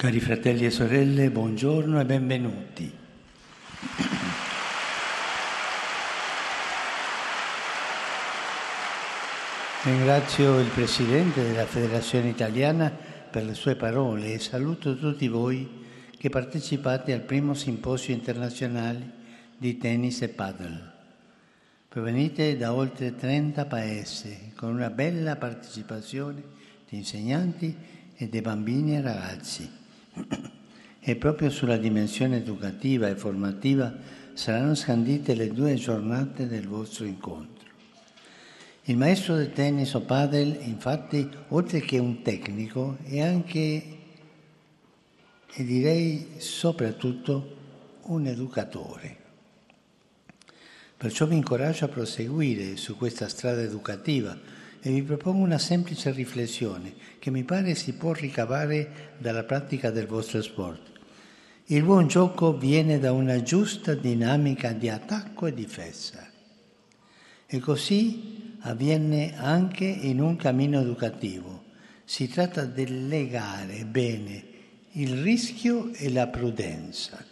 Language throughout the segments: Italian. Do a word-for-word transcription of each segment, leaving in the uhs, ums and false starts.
Cari fratelli e sorelle, buongiorno e benvenuti. Ringrazio il Presidente della Federazione Italiana per le sue parole e saluto tutti voi che partecipate al primo simposio internazionale di tennis e padel. Provenite da oltre trenta paesi con una bella partecipazione di insegnanti e di bambini e ragazzi. E proprio sulla dimensione educativa e formativa saranno scandite le due giornate del vostro incontro. Il maestro del tennis o padel, infatti, oltre che un tecnico, è anche, e direi soprattutto, un educatore. Perciò vi incoraggio a proseguire su questa strada educativa e vi propongo una semplice riflessione che mi pare si può ricavare dalla pratica del vostro sport. Il buon gioco viene da una giusta dinamica di attacco e difesa. E così avviene anche in un cammino educativo. Si tratta di legare bene il rischio e la prudenza.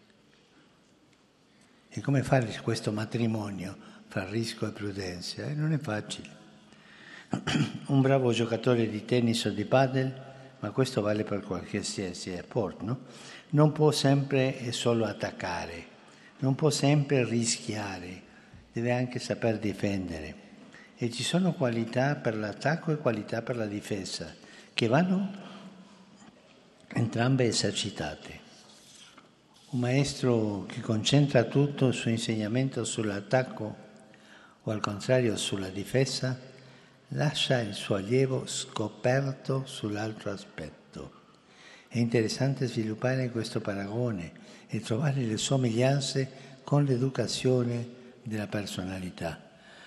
E come fare questo matrimonio fra rischio e prudenza? Eh, non è facile. Un bravo giocatore di tennis o di padel, ma questo vale per qualsiasi sport, no? Non può sempre e solo attaccare, non può sempre rischiare, deve anche saper difendere. E ci sono qualità per l'attacco e qualità per la difesa, che vanno entrambe esercitate. Un maestro che concentra tutto il suo insegnamento sull'attacco o al contrario sulla difesa, lascia il suo allievo scoperto sull'altro aspetto. È interessante sviluppare questo paragone e trovare le somiglianze con l'educazione della personalità.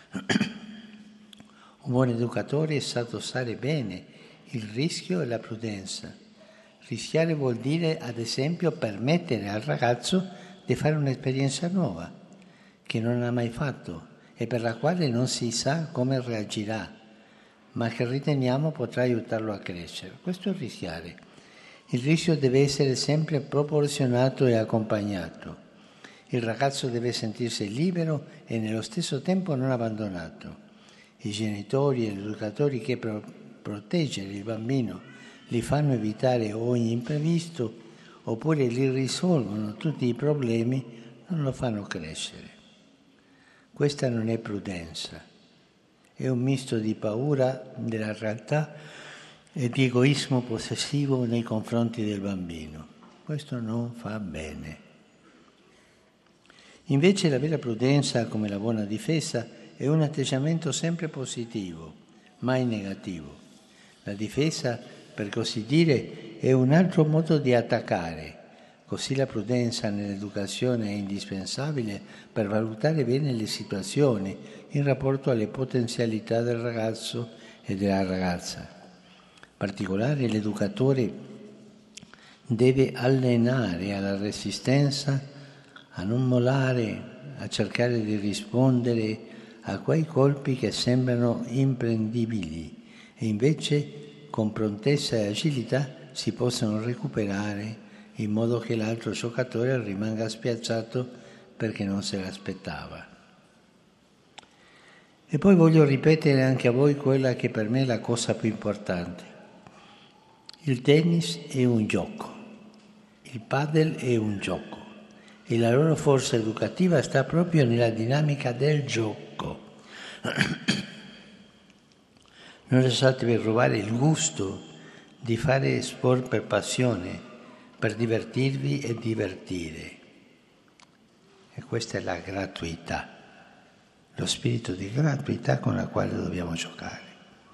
Un buon educatore sa dosare bene il rischio e la prudenza. Rischiare vuol dire, ad esempio, permettere al ragazzo di fare un'esperienza nuova, che non ha mai fatto e per la quale non si sa come reagirà, ma che riteniamo potrà aiutarlo a crescere. Questo è rischiare. Il rischio deve essere sempre proporzionato e accompagnato. Il ragazzo deve sentirsi libero e nello stesso tempo non abbandonato. I genitori e gli educatori che per proteggere il bambino li fanno evitare ogni imprevisto oppure gli risolvono tutti i problemi non lo fanno crescere. Questa non è prudenza. È un misto di paura della realtà e di egoismo possessivo nei confronti del bambino. Questo non fa bene. Invece la vera prudenza, come la buona difesa, è un atteggiamento sempre positivo, mai negativo. La difesa, per così dire, è un altro modo di attaccare. Così la prudenza nell'educazione è indispensabile per valutare bene le situazioni in rapporto alle potenzialità del ragazzo e della ragazza. In particolare l'educatore deve allenare alla resistenza, a non mollare, a cercare di rispondere a quei colpi che sembrano imprendibili e invece con prontezza e agilità si possono recuperare in modo che l'altro giocatore rimanga spiazzato perché non se l'aspettava. E poi voglio ripetere anche a voi quella che per me è la cosa più importante. Il tennis è un gioco, il padel è un gioco e la loro forza educativa sta proprio nella dinamica del gioco. Non lasciatevi rubare il gusto di fare sport per passione, per divertirvi e divertire. E questa è la gratuità, lo spirito di gratuità con la quale dobbiamo giocare.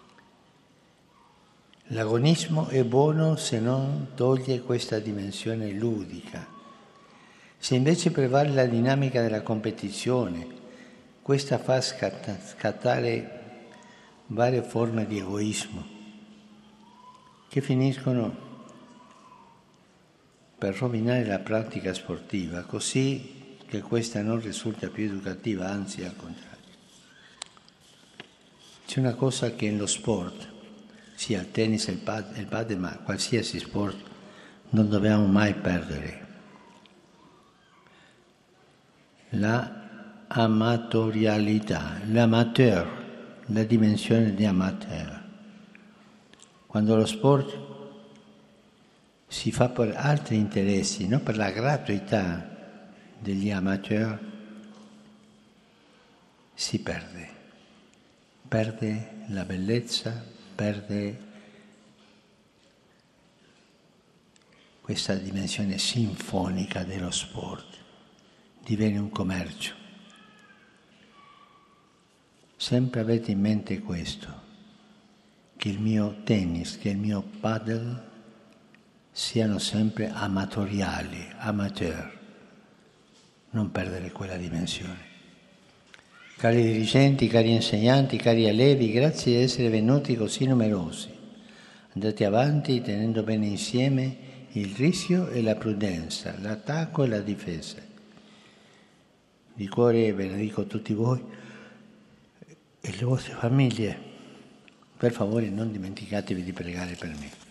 L'agonismo è buono se non toglie questa dimensione ludica. Se invece prevale la dinamica della competizione, questa fa scattare varie forme di egoismo che finiscono per rovinare la pratica sportiva, così che questa non risulta più educativa, anzi al contrario. C'è una cosa che nello sport, sia il tennis e il padel, ma qualsiasi sport, non dobbiamo mai perdere la amatorialità, l'amateur, la dimensione di amateur. Quando lo sport si fa per altri interessi, non per la gratuità degli amateur, si perde. Perde la bellezza, perde questa dimensione sinfonica dello sport, diviene un commercio. Sempre avete in mente questo, che il mio tennis, che il mio paddle siano sempre amatoriali, amateur, non perdere quella dimensione. Cari dirigenti, cari insegnanti, cari allievi, grazie di essere venuti così numerosi. Andate avanti tenendo bene insieme il rischio e la prudenza, l'attacco e la difesa. Di cuore benedico tutti voi e le vostre famiglie. Per favore non dimenticatevi di pregare per me.